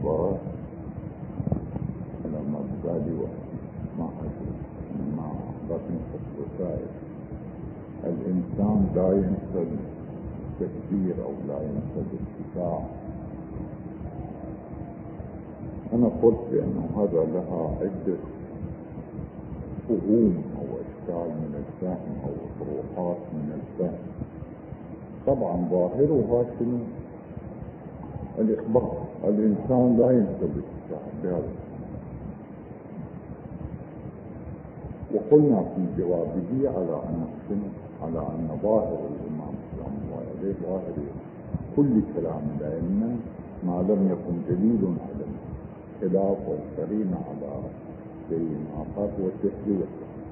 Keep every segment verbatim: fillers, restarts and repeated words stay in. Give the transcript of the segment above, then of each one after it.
الاعتبار على ما ببالي وما أدري ما بطن الوسائل. الإنسان لا ينسى التكبير أو لا ينسى الاتساع. أنا قلت بأنه هذا لها عدة فهوم أو أشكال من الفهم أو طروحات من الفهم. طبعا ظاهرها شنو؟ الإخبار. الإنسان لا ينسى الاتساع بهذا. وقلنا في جوابه على أن شنو؟ على أن ظاهر الإمام السلام الله عليه ظاهر كل كلام الأئمة ما لم يكن دليل على الخلاف والقرينة على شيء آخر والتشريع،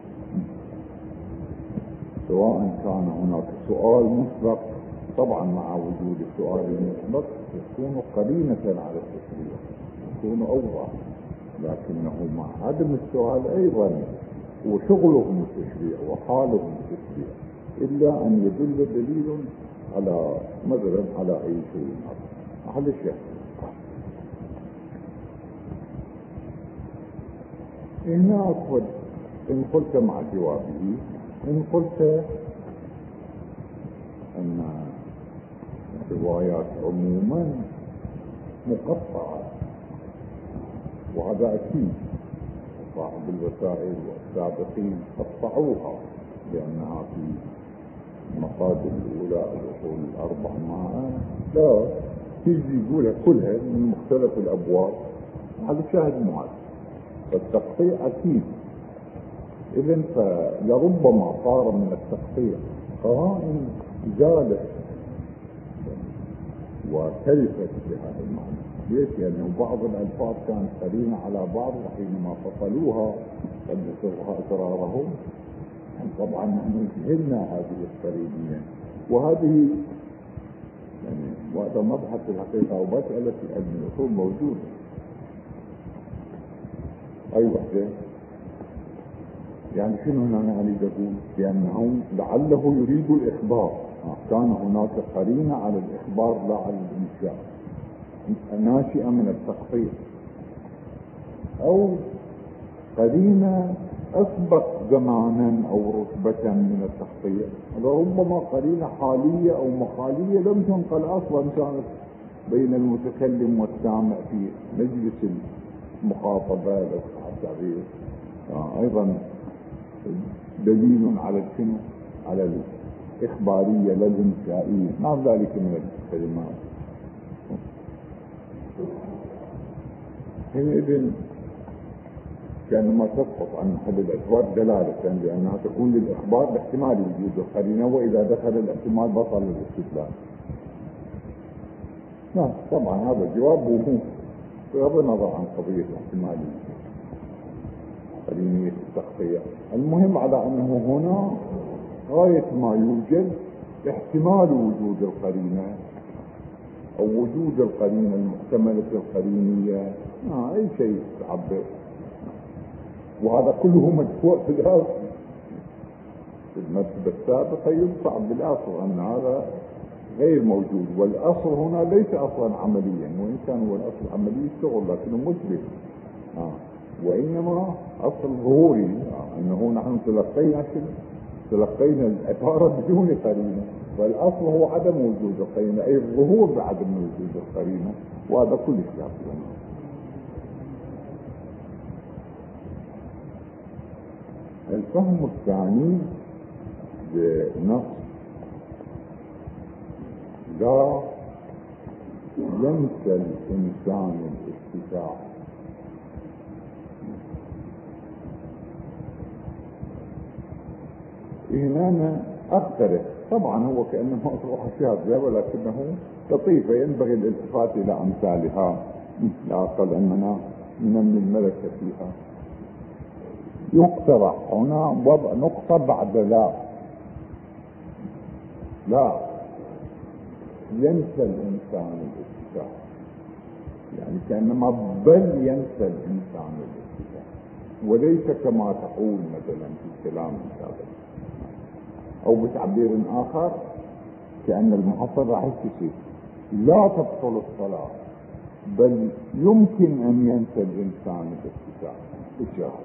سواء كان هناك سؤال مسبق. طبعا مع وجود السؤال المسبق يكون قرينة على التشريع، يكون أوضح، لكنه مع عدم السؤال أيضا وشغلهم التشريع وحالهم التشريع، إلا أن يدل دليل على مثلا على أي شيء آخر. هذا الشيء هنا أقول إن قلت مع جوابه، إن قلت أن الروايات عموما مقطعة، وهذا أكيد صاحب الوسائل والسابقين قطعوها لأنها في المقادم الأولى الأصول الأربع معا لا تيجي يقولها كلها من مختلف الأبواب. هذا شاهد معاد، فالتقطيع أكيد. إذن فلربما صار من التقطيع قرائن زالت وكيفت بهذا المعنى. ليش؟ لأنه بعض الألفاظ كانت قرينة على بعض، وحينما فصلوها قدسوها أسرارهم. طبعا نحن جهلنا هذه القرينية، وهذه يعني وهذا مبحث الحقيقة ومسألة علم الأصول موجودة. أي وحدة يعني شنو هنا أنا أريد أقول؟ لأنه لعله يريد الإخبار، كان هناك قرينة على الإخبار لا على الإنشاء ناشئة من التخطيط، أو قرينة أسبق زمانا أو رتبة من التخطيط، ربما قرينة حالية أو مقالية لم تنقل أصلا، كانت بين المتكلم والسامع في مجلس المخاطبة لو التعبير. آه أيضا دليل على شنو؟ على الإخبارية لا الإنشائية، مع ذلك من الكلمات. حينئذ كأنما تسقط عن محل الاعتبار دلالة، لأنها تكون للإخبار باحتمال وجود القرينة، وإذا دخل الاحتمال بطل الاستدلال. نعم طبعا هذا جواب بغض النظر عن قضية الاحتمال قرينية التغطية. المهم على أنه هنا غاية ما يوجد احتمال وجود القرينة أو وجود القرينة المحتملة القرينية، آه أي شيء تعبر، وهذا كله مدفوع في الأصل. في المرتبة السابقة يدفع بالأصل أن هذا غير موجود، والأصل هنا ليس أصلا عمليا، وإن كان هو الأصل عملي الشغل لكنه مثبت، آه. وإنما أصل ظهوري، آه. أنه نحن تلقينا تلقينا العبارة بدون قرينة، والأصل هو عدم وجود القرينة، أي الظهور بعدم وجود القرينة، وهذا كل شيء. الفهم الثاني بنص لا ينسى الإنسان الاتساع. هنا أنا أختلف، طبعا هو كأنه أصبح شاذة ولكنه لطيفة، ينبغي الالتفات إلى أمثالها، لا أقل أننا ننمي الملكة فيها. يقترح هنا وضع نقطة بعد لا لا ينسى الإنسان الاتساع، يعني كأنما بل ينسى الإنسان الاتساع، وليس كما تقول مثلا في الكلام السابق، أو بتعبير آخر كأن المحصل راح يكتشف لا تبطل الصلاة بل يمكن أن ينسى الإنسان الافتتاح بالشهر،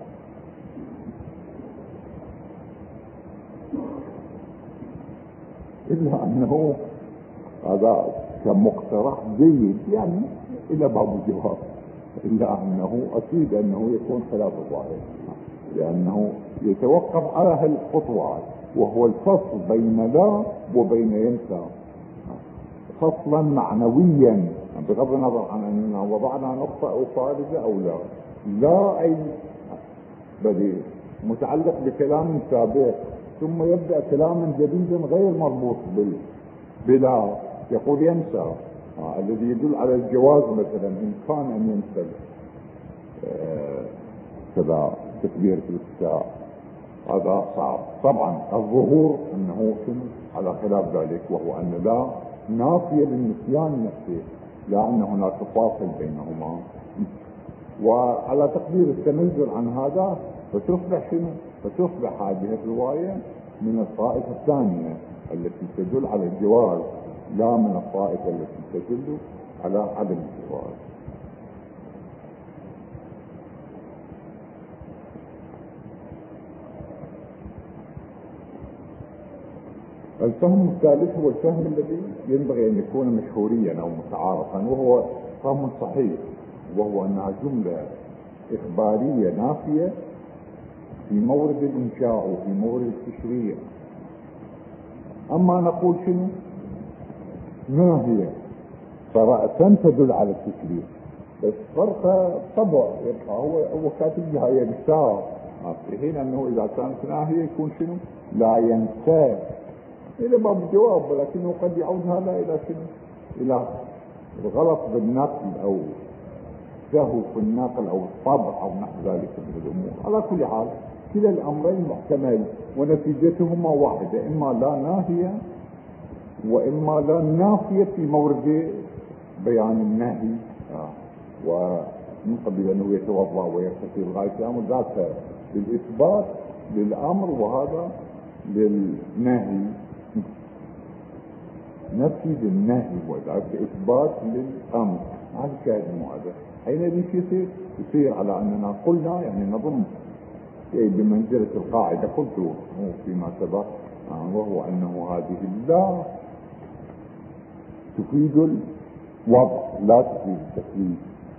إلا أنه هذا كمقترح جيد يعني إلى باب الجواب، إلا أنه أكيد أنه يكون خلاف الظاهر، لأنه يتوقف على هالخطوات، وهو الفصل بين لا وبين ينسى فصلا معنويا، بغض النظر عن أننا وضعنا نقطة فارغة أو لا. لا أي بديل متعلق بكلام سابق، ثم يبدأ كلاما جديدا غير مربوط بال بلا، يقول ينسى آه الذي يدل على الجواز مثلا إن كان أن ينسى آه كذا تكبير في الافتتاح، هذا صعب. طبعا الظهور أنه على خلاف ذلك، وهو أن لا نافية للنسيان نفسه، لا أن هناك فاصل بينهما. وعلى تقدير التنزل عن هذا فتصبح شنو؟ فتصبح هذه الرواية من الطائفة الثانية التي تدل على الجواز، لا من الطائفة التي تدل على عدم الجواز. الفهم الثالث هو الفهم الذي ينبغي أن يكون مشهوريا أو متعارفا، وهو فهم صحيح، وهو أنها جملة إخبارية نافية في مورد الإنشاء وفي مورد التشريع. أما نقول شنو؟ ناهية فرأسا تدل على التشريع، بس فرق طبع يبقى هو هو كاتبها ينسى، في حين أنه إذا كانت ناهية يكون شنو؟ لا ينسى، إلى باب الجواب، ولكنه قد يعود هذا إلى شنو؟ إلى الغلط بالنقل أو سهو في النقل أو الطبع أو نحو ذلك من الأمور. على كل حال كلا الأمرين محتمل ونتيجتهما واحدة، إما لا ناهية وإما لا نافية في مورد بيان النهي، آه. ومن قبل أنه يتوضأ ويغتسل لغاية الأمر، ذاك للإثبات للأمر وهذا للنهي، نفي للنهي وذاك إثبات للأمر. هذا الشاهد هذا حينئذ يصير يصير على أننا قلنا يعني نظن بمنزلة القاعدة قلت فيما سبق، وهو أنه هذه لا تفيد الوضع لا تفيد التكليف،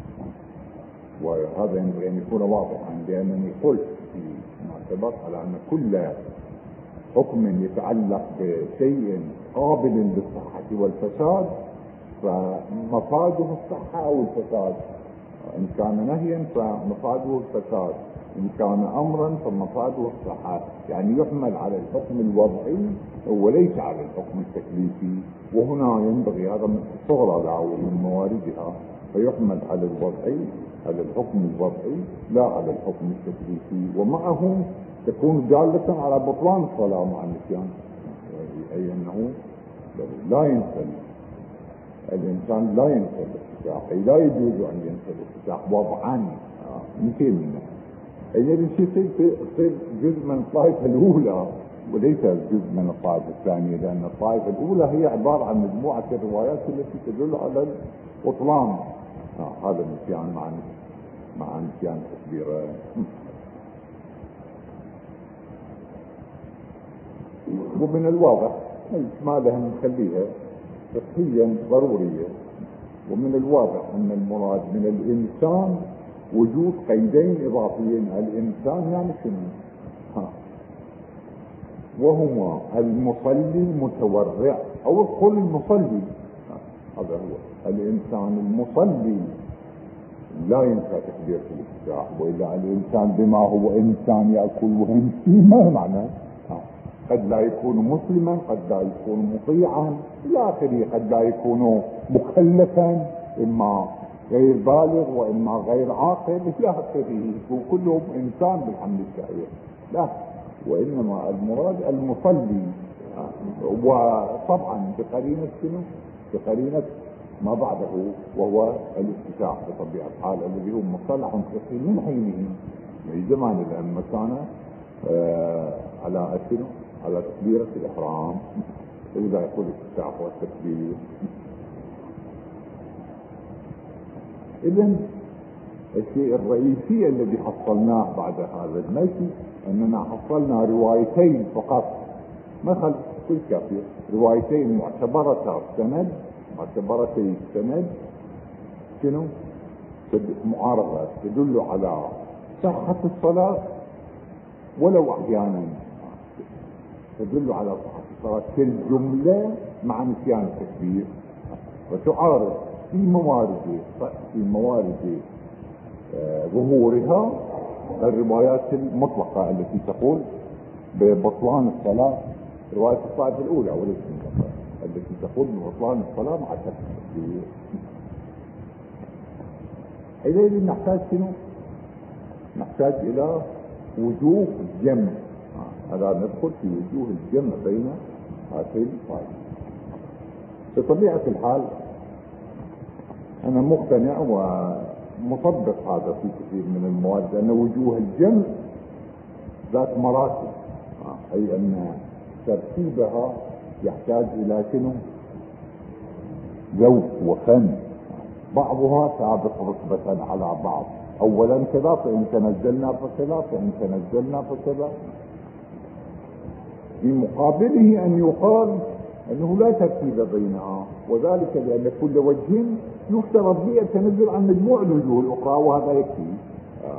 وهذا ينبغي أن يكون واضحا، لأنني قلت فيما سبق على أن كل حكم يتعلق بشيء قابل للصحة والفساد فمفاده الصحة أو الفساد، إن كان نهيا فمفاده الفساد، إن كان أمرا فمفاده الصحة، يعني يحمل على الحكم الوضعي وليس على الحكم التكليفي. وهنا ينبغي هذا من صغرى العول من مواردها، فيحمل على الوضعي على الحكم الوضعي لا على الحكم التكليفي، ومعه تكون دالة على بطلان الصلاة مع النسيان، أي أنه لا ينسى الإنسان لا ينسى الافتتاح، أي لا يجوز أن ينسى الافتتاح وضعا مثل منه، أي يصير يصير جزء من الطائفة الأولى وليس جزء من الطائفة الثانية، لأن الطائفة الأولى هي عبارة عن مجموعة الروايات التي تدل على البطلان، هذا النسيان مع مع نسيان تكبير. ومن الواضح إجمالها نخليها فقهيا ضرورية، ومن الواضح أن المراد من الإنسان وجود قيدين إضافيين، الإنسان يعني شنو؟ ها وهما المصلي المتورع أو القل المصلي، هذا هو الإنسان المصلي لا ينسى تكبير في الافتتاح، وإلا الإنسان بما هو إنسان يأكل ويمشي ما معنى؟ قد لا يكون مسلما، قد لا يكون مطيعا إلى آخره، قد لا يكون مكلفا، إما غير بالغ وإما غير عاقل إلى آخره، وكلهم إنسان بالحمد الشهير، لا، وإنما المراد المصلي، وطبعا بقرينة شنو؟ بقرينة ما بعده وهو الافتتاح بطبيعة الحال، الذي هو مصطلح فقهي من حينه من زمان الأئمة كان آه على شنو؟ على تكبيرة الإحرام، إذا يقول الافتتاح والتكبير. إذن الشيء الرئيسي الذي حصلناه بعد هذا المشي أننا حصلنا روايتين فقط، ما خلف كل كافية، روايتين معتبرتا السند، معتبرتي السند شنو؟ معارضة تدل على صحة الصلاة ولو أحيانا تدل على صحة الصلاة كالجملة مع نسيان التكبير، وتعارض في موارد في موارد ظهورها الروايات المطلقة التي تقول ببطلان الصلاة، رواية الطائفة الأولى وليس المطلقة التي تقول ببطلان الصلاة مع شك التكبير. حينئذ نحتاج شنو؟ نحتاج إلى وجوه الجمع، هذا ندخل في وجوه الجمع بين هاتين الطائفتين. بطبيعة الحال أنا مقتنع ومطبق هذا في كثير من المواد، أن وجوه الجمع ذات مراتب، أي أن ترتيبها يحتاج إلى شنو؟ ذوق وفن، بعضها سابق رتبة على بعض، أولا كذا فإن تنزلنا فكذا فإن تنزلنا فكذا، في مقابله أن يقال أنه لا ترتيب بينها، وذلك لأن كل وجه يفترض به التنزل عن مجموع الوجوه الأخرى، وهذا يكفي آه.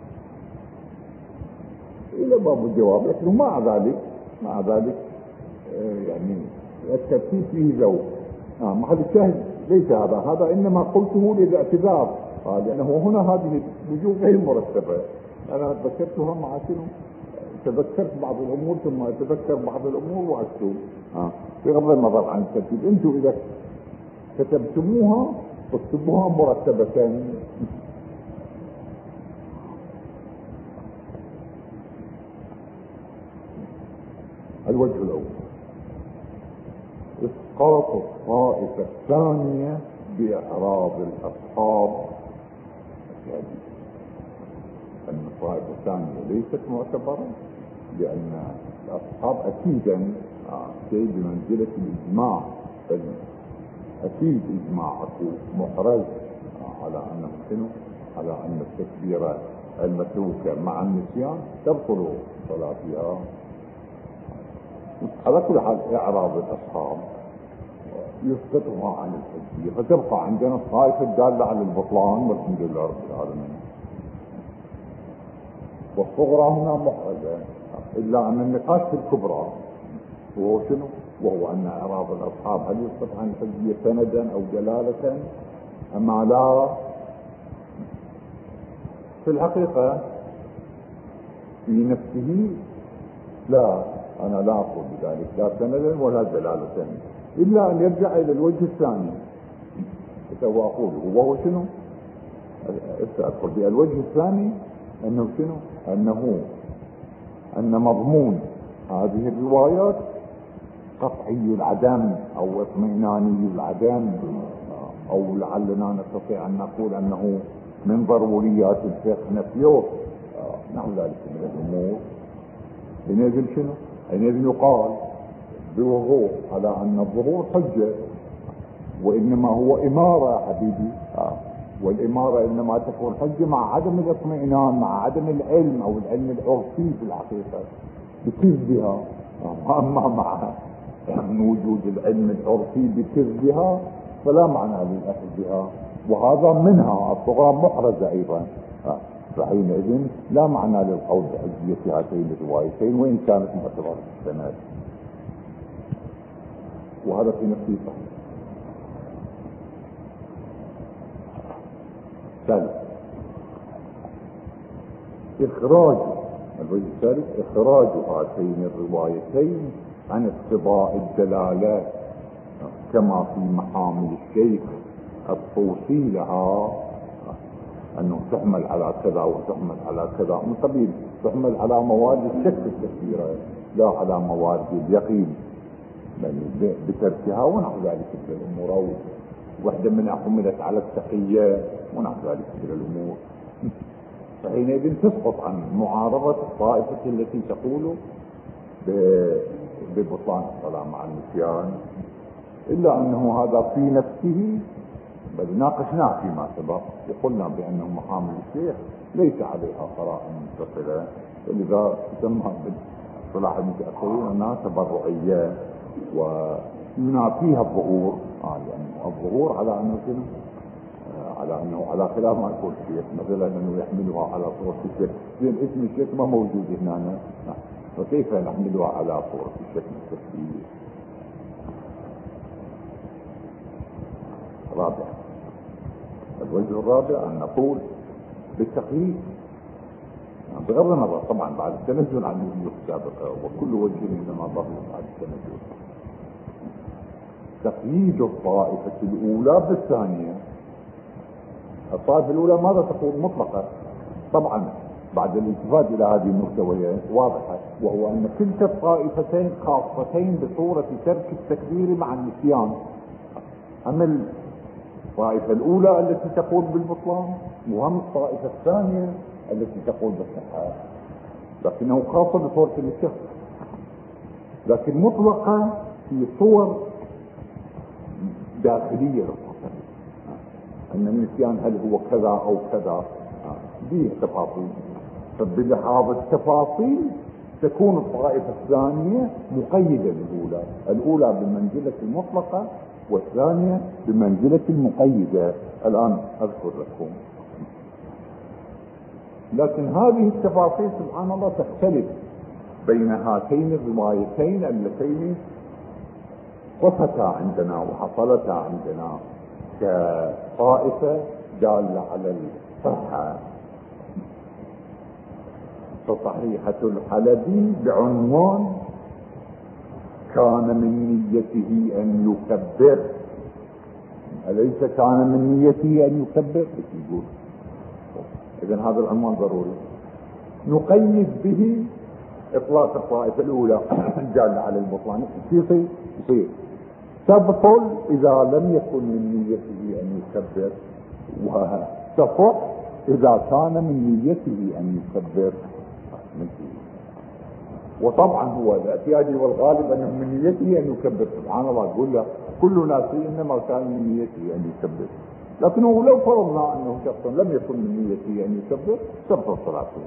إلى باب الجواب، لكن مع ذلك مع ذلك آه يعني الترتيب فيه ذوق. آه محل الشاهد ليس هذا، هذا إنما قلته للاعتذار، آه لأنه هنا هذه الوجوه غير مرتبة، أنا ذكرتها مع شنو؟ تذكرت بعض الامور ثم اتذكر بعض الامور واكتب، اه بغض النظر عن الترتيب. انتم اذا كتبتموها تكتبوها مرتبة. الوجه الاول اسقاط الطائفة الثانية باعراض الاصحاب، أن الطائفة الثانية ليست معتبرة، لأن الأصحاب أكيدا شيء بمنزلة الإجماع، بل أكيد إجماعه محرز على أن شنو؟ على أن التكبيرة المتروكة مع النسيان تبطل صلاتها. على كل حال إعراض الأصحاب يسقطها عن الحجية، فتبقى عندنا الطائفة الدالة على البطلان، والحمد لله رب العالمين. والصغرى هنا محرزة، إلا أن النقاش في الكبرى وهو شنو؟ وهو أن إعراض الأصحاب هل يسقط عن الحجية سندا أو جلالة أما لا؟ في الحقيقة في نفسه لا، أنا لا أقول بذلك لا سندا ولا جلالة، إلا أن يرجع إلى الوجه الثاني سوف أقوله، وهو شنو؟ أقول بالوجه الثاني أنه شنو؟ أنه أن مضمون هذه الروايات قطعي العدم أو اطمئناني العدم، أو لعلنا نستطيع أن نقول أنه من ضروريات الفقه نفيه، نحو ذلك من الأمور. حينئذ شنو؟ حينئذ يقال بوضوح على أن الظهور حجة، وإنما هو إمارة يا حبيبي، والإمارة إنما تكون حجة مع عدم الاطمئنان، مع عدم العلم أو العلم العرفي في الحقيقة بكذبها، أما مع من وجود العلم العرفي بكذبها فلا معنى للأخذ بها، وهذا منها الصغرى محرزة أيضا، فحينئذ لا معنى للقول بحجية هاتين الروايتين وإن كانت معتبرة في السند، وهذا في نفسه صحيح. ثالث إخراج الوجه الثالث إخراج هاتين الروايتين عن اقتضاء الدلالة، كما في محامل الشيخ الطوسي لها أنه تحمل على كذا وتحمل على كذا، من قبيل تحمل على مواد الشك الكثيرة لا على مواد اليقين يعني بتركها ونحو ذلك من الأمور، واحدة منها حملت على التقية ونحو ذلك من الأمور. فحينئذ تسقط عن معارضة الطائفة التي تقول ببطلان الصلاة مع النسيان، إلا أنه هذا في نفسه بل ناقشناه فيما سبق وقلنا بأنه محامل الشيخ ليس عليها قرائن متصلة، ولذا تسمى باصطلاح المتأخرين أنها تبرعية وينافيها الظهور. آه يعني الظهور على أنه شنو؟ آه على أنه على خلاف ما يقول الشيخ مثلا أنه يحملها على صورة الشيخ، لأن اسم الشيخ ما موجود هنا. آه. فكيف نحملها على صورة الشكل التشبيهي؟ رابعا، الوجه الرابع أن نقول بالتقليد بغض النظر طبعا بعد التنزل عن الوجوه السابقة، وكل وجه إنما ظهر بعد التنزل، تقييد الطائفة الأولى بالثانية. الطائفة الأولى ماذا تقول مطلقة؟ طبعا بعد الالتفات إلى هذه النقطة وهي واضحة، وهو أن كلتا الطائفتين خاصتين بصورة ترك التكبير مع النسيان. أما الطائفة الأولى التي تقول بالبطلان، وهم الطائفة الثانية التي تقول بالصحة، لكنه خاصة بصورة النسيان، لكن مطلقة في صور داخلية للقصة، أن النسيان هل هو كذا أو كذا، دي تفاصيل. فبلحاظ التفاصيل تكون الطائفة الثانية مقيدة للأولى، الأولى بمنزلة المطلقة والثانية بمنزلة المقيدة. الآن أذكر لكم، لكن هذه التفاصيل سبحان الله تختلف بين هاتين الروايتين اللتين وقفتا عندنا وحصلتا عندنا كطائفة دالة على الصحة. فصحيحة الحلبي بعنوان كان من نيته أن يكبر، أليس كان من نيته أن يكبر؟ يقول إذن هذا العنوان ضروري نقيد به إطلاق الطائفة الأولى الدالة على البطلان. يصير يصير تبطل إذا لم يكن من نيته أن يكبر، وتصح إذا كان من نيته أن يكبر. وطبعا هو الاعتيادي والغالب أنه من نيته أن يكبر. سبحان الله، يقول له كل ناس إنما كان من نيته أن يكبر، لكنه لو فرضنا أنه شخص لم يكن من نيته أن يكبر تبطل صلاته.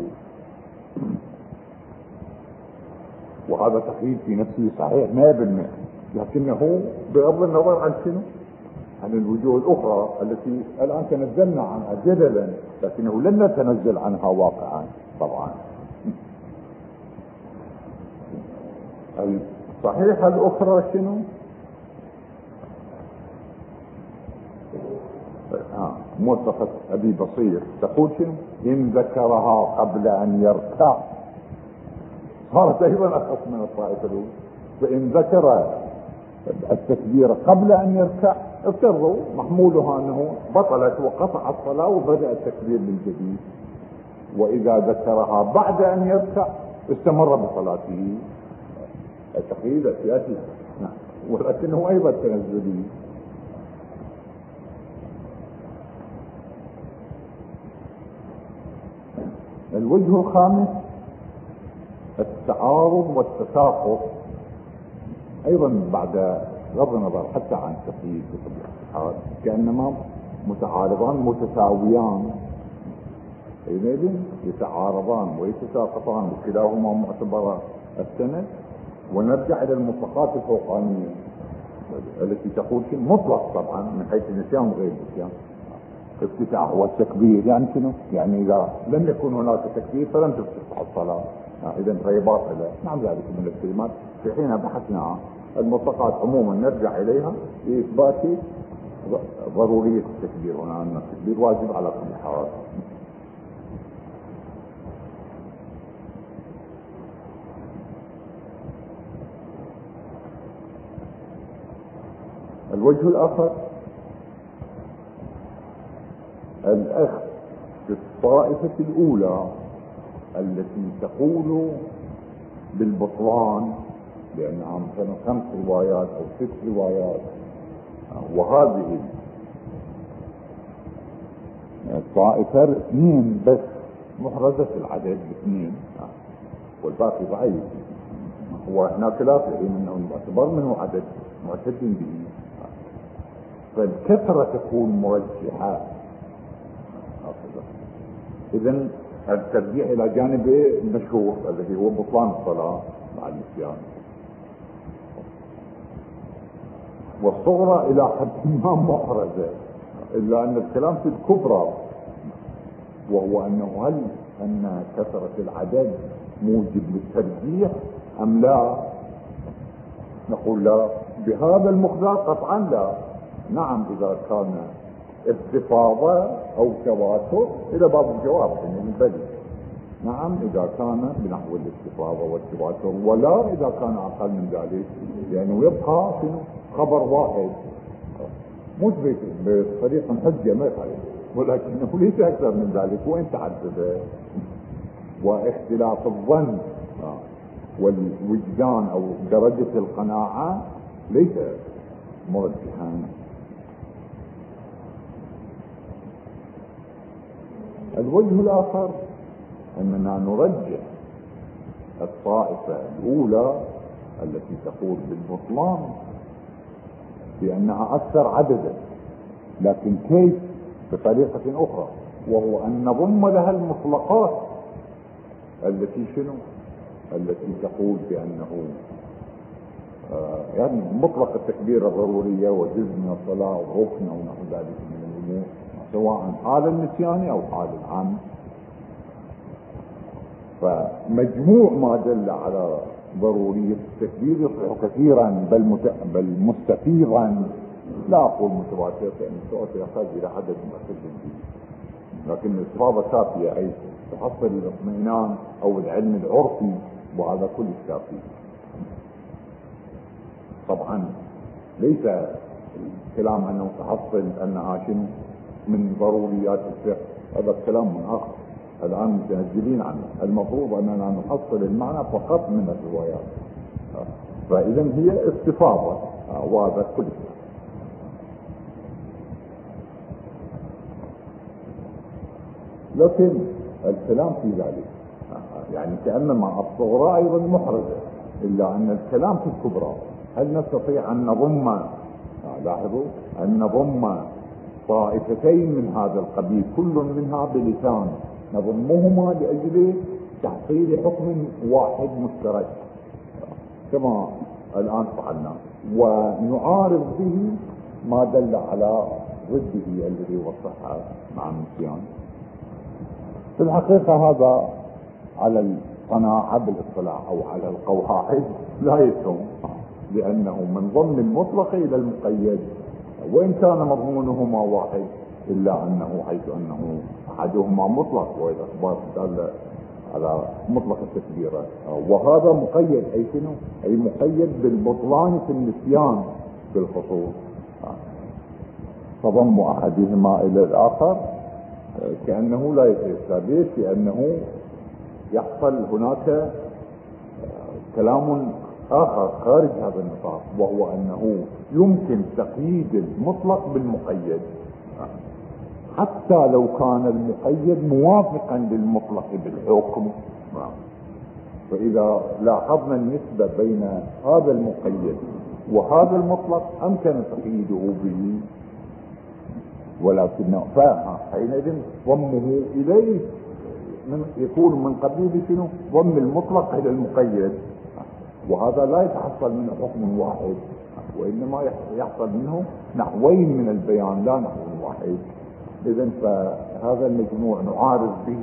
وهذا تقييد في نفسه صحيح مئة بالمئة، لكنه بغض النظر عن شنو؟ عن الوجوه الأخرى التي الآن تنزلنا عنها جدلا، لكنه لن نتنزل عنها واقعا. طبعا الصحيحة الأخرى شنو؟ آه. موثقة أبي بصير تقول شنو؟ إن ذكرها قبل أن يركع، صارت أيضا أخص من الطائفة الأولى. فإن ذكر التكبير قبل أن يركع افترضوا محمولها أنه بطلت وقطع الصلاة وبدأ التكبير من جديد، وإذا ذكرها بعد أن يركع استمر بصلاته. التقييد السياسي نعم، ولكنه أيضا تنزلي. الوجه الخامس التعارض والتساقط، أيضا بعد غض النظر حتى عن التقييد بطبيعة كأنما متعارضان متساويان، حينئذ يتعارضان ويتساقطان وكلاهما معتبر السند. ونرجع إلى المطلقات الفوقانية التي تقول شيء مطلق طبعا من حيث النسيان وغير النسيان. افتتاح والتكبير يعني شنو؟ يعني إذا لم يكن هناك تكبير فلم تفتح الصلاة، إذا فهي باطلة. نعم ذلك من الكلمات في حين بحثنا المطلقات عموما نرجع إليها لإثبات ضرورية التكبير. هنا أن التكبير واجب على كل حال. الوجه الآخر الأخذ بالطائفة الأولى التي تقول بالبطلان لأنها مثلا خمس روايات أو ست روايات، وهذه الطائفة اثنين بس محرزة العدد اثنين والباقي ضعيف. هو هناك لا في حين أنه يعتبر منه عدد معتد به. فالكثرة تكون مرجحة. إذن الترجيح إلى جانب المشهور الذي هو بطلان الصلاة مع النسيان، والصغرى إلى حد ما محرزة، إلا أن الكلام في الكبرى، وهو أنه هل أن كثرة العدد موجب للترجيح أم لا؟ نقول لا، بهذا المقدار قطعا لا. نعم إذا كان استفاضة أو تواتر إلى باب الجواب يعني البدء، نعم إذا كان بنحو الاستفاضة والتواتر، ولا إذا كان أقل من ذلك، لأنه يبقى خبر واحد مثبت بطريقة حجة ما يخالف، ولكنه ليس أكثر من ذلك، وإن تعدد واختلاف الظن والوجدان أو درجة القناعة ليس مرجحا. الوجه الآخر أننا نرجح الطائفة الأولى التي تقول بالبطلان بأنها أكثر عددا، لكن كيف؟ بطريقة أخرى، وهو أن نضم لها المطلقات التي شنو؟ التي تقول بأنه آه يعني مطلق التكبير الضرورية وجزء من الصلاة وركن أو نحو ذلك من الأمور، سواء حال النسيان أو حال العام. فمجموع ما دل على ضرورية التكبير يصبح كثيرا بل, مت... بل مستفيضا، لا أقول متواتر لأن المتواتر يحتاج إلى عدد مؤكد به، لكن الإصابة كافية حيث تحصل الاطمئنان أو العلم العرفي، وهذا كل كافي. طبعا ليس الكلام أنه تحصل أنها شنو من ضروريات الفقه، هذا كلام من آخر الآن متنزلين عنه. المفروض أننا نحصل المعنى فقط من الروايات، فإذا هي استفاضة، وهذا كل. لكن الكلام في ذلك يعني كأنما الصغرى أيضا محرزة، إلا أن الكلام في الكبرى هل نستطيع أن نضم، لاحظوا، أن نضم طائفتين من هذا القبيل كل منها بلسان نضمهما لأجل تحصيل حكم واحد مشترك كما الآن فعلنا، ونعارض به ما دل على ضده الذي هو الصحة مع النسيان. في الحقيقة هذا على القناعة بالاطلاع أو على القواعد لا يتم، لأنه من ضمن المطلق إلى المقيد، وإن كان مضمونهما واحد، إلا أنه حيث أنه أحدهما مطلق والأخبار تدل على مطلق التكبيرات، وهذا مقيد أي شنو؟ أي مقيد بالبطلان في النسيان بالخصوص، فضم أحدهما إلى الآخر كأنه لا يتيسر. ليش؟ لأنه يحصل هناك كلام آخر خارج هذا النطاق، وهو أنه يمكن تقييد المطلق بالمقيد حتى لو كان المقيد موافقا للمطلق بالحكم. فإذا لاحظنا النسبة بين هذا المقيد وهذا المطلق أمكن تقييده به، ولكن حينئذ ضمه إليه من يكون من قبيل شنو؟ ضم المطلق إلى المقيد، وهذا لا يتحصل منه حكم واحد، وإنما يحصل منه نحوين من البيان لا نحو واحد. إذن فهذا المجموع نعارض به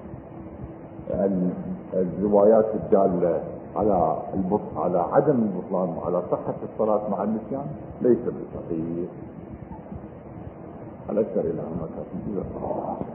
الروايات الدالة على البطل على عدم البطلان وعلى صحة الصلاة مع النسيان ليس بصحيح. الأكثر إلى أنك